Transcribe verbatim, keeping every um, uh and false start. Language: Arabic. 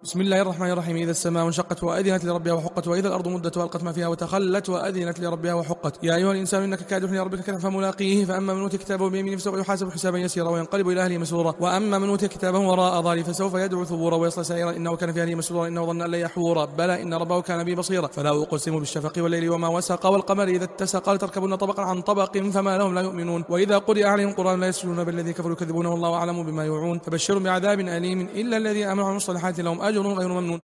بسم الله الرحمن الرحيم. إذا السماء انشقت وأذنت لربها وحقت، وإذا الأرض مدت وألقت ما فيها وتخلت وأذنت لربها وحقت. يا أيها الإنسان إنك كادح إلى ربك كدحا فملاقيه، فأما من أوتي كتابه بيمينه فسوف يحاسب حسابا يسيرا وينقلب إلى أهله مسرورا، وأما من أوتي كتابه وراء ظهره فسوف يدعو ثبورا ويصلى سعيرا إنه كان في أهله مسرورا إنه ظن أن لن يحورا بلى إن ربه كان به بصيرا. فلا أقسم بالشفق والليل وما وسق والقمر إذا اتسق لتركبن طبقا عن طبق فما لهم لا يؤمنون، وإذا قرئ عليهم القرآن لا يسجدون بل الذين كفروا يكذبون والله أعلم بما يوعون. فبشرهم بعذاب أليم إلا الذين آمنوا وعملوا الصالحات لهم أجر غير ممنون.